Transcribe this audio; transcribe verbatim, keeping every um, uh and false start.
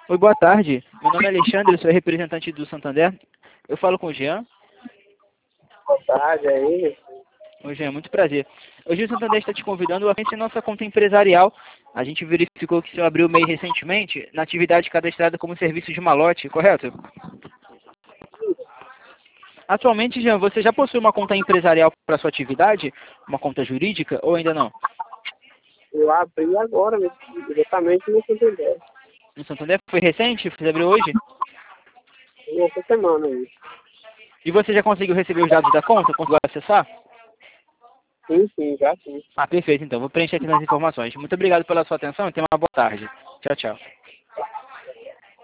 Oi, boa tarde. Meu nome é Alexandre, eu sou representante do Santander. Eu falo com o Jean. Boa tarde aí. Oi, Jean, muito prazer. Hoje o Santander está te convidando a conhecer nossa conta empresarial. A gente verificou que o senhor abriu o MEI recentemente na atividade cadastrada como serviço de malote, correto? Atualmente, Jean, você já possui uma conta empresarial para sua atividade? Uma conta jurídica ou ainda não? Eu abri agora, diretamente no Santander. No Santander foi recente? Você abriu hoje? Essa semana aí. E você já conseguiu receber os dados da conta? Conseguiu acessar? Sim, sim, já sim. Ah, perfeito, então. Vou preencher aqui nas informações. Muito obrigado pela sua atenção e tenha uma boa tarde. Tchau, tchau.